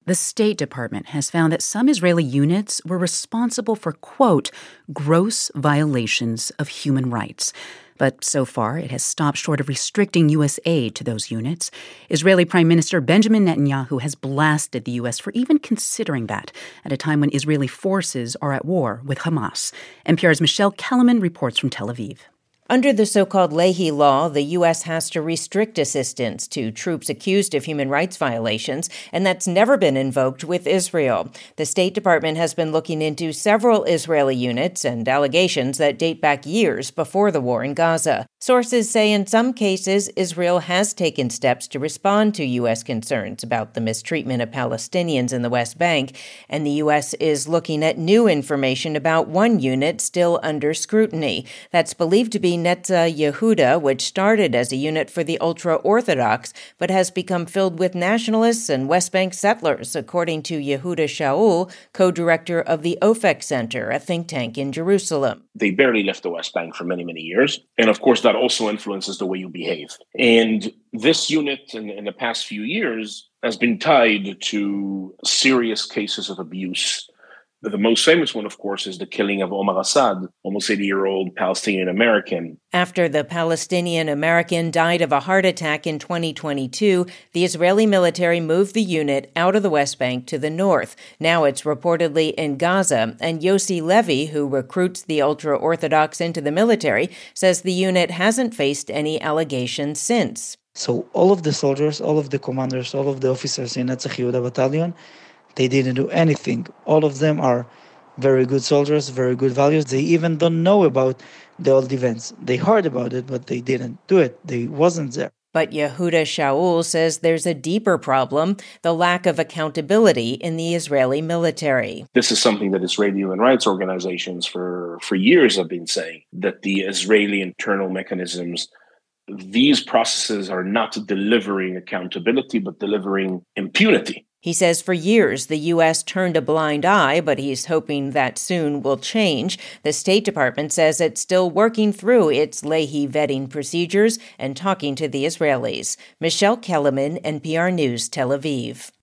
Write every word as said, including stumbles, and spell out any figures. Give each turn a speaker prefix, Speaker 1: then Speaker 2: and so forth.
Speaker 1: The State Department has found that some Israeli units were responsible for, quote, gross violations of human rights. But so far, it has stopped short of restricting U S aid to those units. Israeli Prime Minister Benjamin Netanyahu has blasted the U S for even considering that at a time when Israeli forces are at war with Hamas. N P R's Michelle Kellerman reports from Tel Aviv.
Speaker 2: Under the so-called Leahy Law, the U S has to restrict assistance to troops accused of human rights violations, and that's never been invoked with Israel. The State Department has been looking into several Israeli units and allegations that date back years before the war in Gaza. Sources say in some cases, Israel has taken steps to respond to U S concerns about the mistreatment of Palestinians in the West Bank, and the U S is looking at new information about one unit still under scrutiny. That's believed to be Netzah Yehuda, which started as a unit for the ultra-Orthodox, but has become filled with nationalists and West Bank settlers, according to Yehuda Shaul, co-director of the Ofek Center, a think tank in Jerusalem.
Speaker 3: They barely left the West Bank for many, many years. And of course, that also influences the way you behave. And this unit in, in the past few years has been tied to serious cases of abuse. The most famous one, of course, is the killing of Omar Assad, almost eighty-year-old Palestinian-American.
Speaker 2: After the Palestinian-American died of a heart attack in twenty twenty-two, the Israeli military moved the unit out of the West Bank to the north. Now it's reportedly in Gaza, and Yossi Levy, who recruits the ultra-Orthodox into the military, says the unit hasn't faced any allegations since.
Speaker 4: So all of the soldiers, all of the commanders, all of the officers in Netzach Yehuda battalion, they didn't do anything. All of them are very good soldiers, very good values. They even don't know about the old events. They heard about it, but they didn't do it. They wasn't there.
Speaker 2: But Yehuda Shaul says there's a deeper problem, the lack of accountability in the Israeli military.
Speaker 3: This is something that Israeli human rights organizations for, for years have been saying, that the Israeli internal mechanisms, these processes are not delivering accountability, but delivering impunity.
Speaker 2: He says for years the U S turned a blind eye, but he's hoping that soon will change. The State Department says it's still working through its Leahy vetting procedures and talking to the Israelis. Michelle Kellerman, N P R News, Tel Aviv.